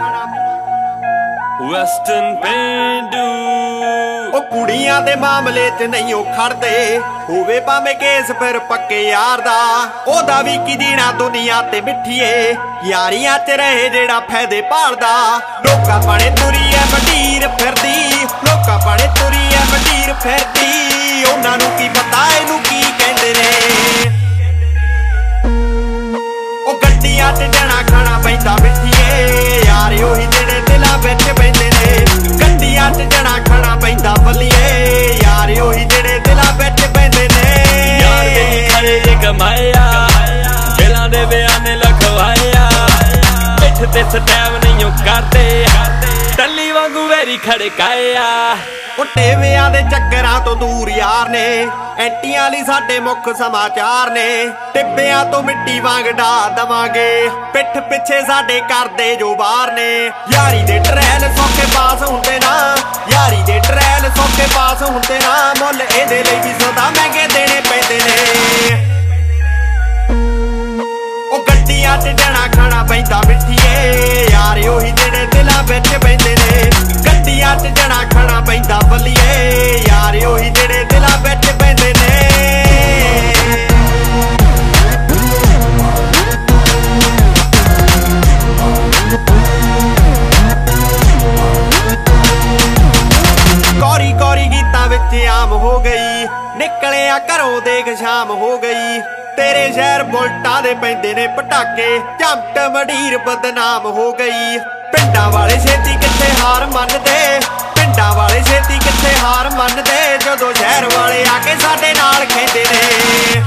Western ਪੇਂਡੂ ਉਹ ਕੁੜੀਆਂ ਦੇ ਮਾਮਲੇ 'ਚ ਨਹੀਂ ਉਹ ਖੜਦੇ, ਹੋਵੇ ਭਾਵੇਂ ਕੇਸ ਫਿਰ ਪੱਕੇ ਯਾਰ ਦਾ। ਉਹਦਾ ਵੀ ਕੀ ਜੀਣਾ ਦੁਨੀਆ ਤੇ ਮਿੱਠੀਏ, ਯਾਰੀਆਂ 'ਚ ਰਹੇ ਜਿਹੜਾ ਫਾਇਦੇ ਭਾਲਦਾ। ਲੋਕਾਂ ਪਾਣੇ ਤੁਰੀ ਐ ਵਡੀਰ ਫਿਰਦੀ, ਲੋਕਾਂ ਪਾਣੇ ਤੁਰੀ ਐ ਵਡੀਰ ਫਿਰਦੀ, ਉਹਨਾਂ ਨੂੰ ਕੀ ਪਤਾ ਇਹਨੂੰ ਕੀ ਕਹਿੰਦੇ ਨੇ। ਉਹ ਗੱਡੀਆਂ 'ਚ ਜਾਣਾ ਖਾਣਾ ਪੈਂਦਾ ਮਿੱਠੀਏ, ਯਾਰ ਉਹੀ ਜਿਹੜੇ ਦਿਲਾਂ ਵਿੱਚ ਬਹਿੰਦੇ ਨੇ। ਗੱਡੀਆਂ 'ਚ ਜਾਣਾ ਖਾਣਾ ਪੈਂਦਾ ਬੱਲੀਏ, ਯਾਰ ਉਹੀ ਜਿਹੜੇ ਦਿਲਾਂ ਵਿੱਚ ਬਹਿੰਦੇ ਨੇ। ਯਾਰ ਦੇ ਖੜੇ ਜੇ ਕਮਾਇਆ, ਦਿਲਾਂ ਦੇ ਬਿਆਨੇ ਲਖਵਾਇਆ, ਪਿੱਠ ਤੇ ਸਟੈਪ ਨਹੀਂ ਉਹ ਕਰਦੇ, ਟੱਲੀ ਵਾਂਗੂ ਵੈਰੀ ਖੜਕਾਇਆ। ਉਹ ਟੇਵਿਆਂ ਦੇ ਚੱਕਰਾਂ ਤੋਂ ਦੂਰ ਯਾਰ ਨੇ, ਐਂਟੀਆਂ ਲਈ ਸਾਡੇ ਮੁੱਖ ਸਮਾਚਾਰ ਨੇ। ਟਿੱਬਿਆਂ ਤੋਂ ਮਿੱਟੀ ਵਾਂਗ ਢਾ ਦਵਾਂਗੇ, ਪਿੱਠ ਪਿੱਛੇ ਸਾਡੇ ਕਰਦੇ ਜੋ ਬਾਹਰ ਨੇ। ਯਾਰੀ ਦੇ ਟਰੈਲ ਸੌਖੇ ਪਾਸ ਹੁੰਦੇ ਨਾ, ਯਾਰੀ ਦੇ ਟਰੈਲ ਸੌਖੇ ਪਾਸ ਹੁੰਦੇ ਨਾ, ਮੁੱਲ ਇਹਦੇ ਲਈ ਵੀ ਸਦਾ ਮਹਿੰਗੇ ਦੇਣੇ ਪੈਂਦੇ ਨੇ। ਉਹ ਗੱਡੀਆਂ 'ਚ ਜਾਣਾ ਖਾਣਾ ਪੈਂਦਾ ਮਿੱਠੀਏ, ਯਾਰ ਉਹੀ ਜਿਹੜੇ ਦਿਲਾਂ ਵਿੱਚ ਬਹਿੰਦੇ ਨੇ। ਗੱਡੀਆਂ 'ਚ ਜਾਣਾ ਖਾਣਾ ਪੈਂਦਾ ਬੱਲੀਏ, ਯਾਰ ਉਹੀ ਜਿਹੜੇ ਦਿਲਾਂ ਵਿੱਚ ਬਹਿੰਦੇ ਨੇ। ਕੌਰੀ ਕੌਰੀ ਗੀਤਾਂ ਵਿੱਚ ਆਮ ਹੋ ਗਈ, ਨਿਕਲਿਆ ਘਰੋਂ ਦੇਖ ਸ਼ਾਮ ਹੋ ਗਈ। ਤੇਰੇ ਸ਼ਹਿਰ ਬੁਲਟਾਂ ਦੇ ਪੈਂਦੇ ਨੇ ਪਟਾਕੇ, ਝਮਟ ਮਡੀਰ ਬਦਨਾਮ ਹੋ ਗਈ। ਪਿੰਡਾਂ ਵਾਲੇ ਛੇਤੀ ਕਿੱਥੇ ਹਾਰ ਮੰਨਦੇ, ਪਿੰਡਾਂ ਵਾਲੇ ਛੇਤੀ ਕਿੱਥੇ ਹਾਰ ਮੰਨਦੇ, ਜਦੋਂ ਸ਼ਹਿਰ ਵਾਲੇ ਆ ਕੇ ਸਾਡੇ ਨਾਲ ਖੇਂਦੇ ਨੇ।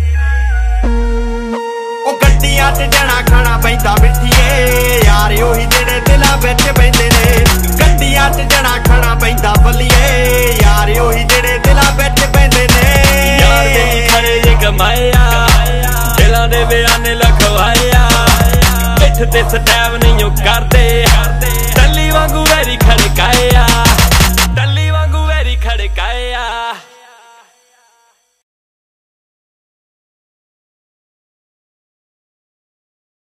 ਉਹ ਗੱਡੀਆਂ 'ਚ ਜਾਣਾ ਖਾਣਾ ਪੈਂਦਾ ਮਿੱਠੀਏ, ਯਾਰ ਉਹੀ ਜਿਹੜੇ ਦਿਲਾਂ ਵਿੱਚ ਬਹਿੰਦੇ ਨੇ। ਗੱਡੀਆਂ 'ਚ ਜਾਣਾ ਖਾਣਾ ਪੈਂਦਾ ਬੱਲੀਏ, ਯਾਰ ਉਹੀ ਜਿਹੜੇ ਦਿਲਾਂ ਵਿੱਚ ਬਹਿੰਦੇ ਨੇ। ਯਾਰ ਦੇ ਖੜੇ ਜੇ ਕਮਾਇਆ, ਦਿਲਾਂ ਦੇ ਬਿਆਨੇ ਲਖਵਾਇਆ, ਪਿੱਠ ਤੇ ਸਟੈਪ ਨਹੀਂ ਉਹ ਕਰਦੇ, ਟੱਲੀ ਵਾਂਗੂ ਵੈਰੀ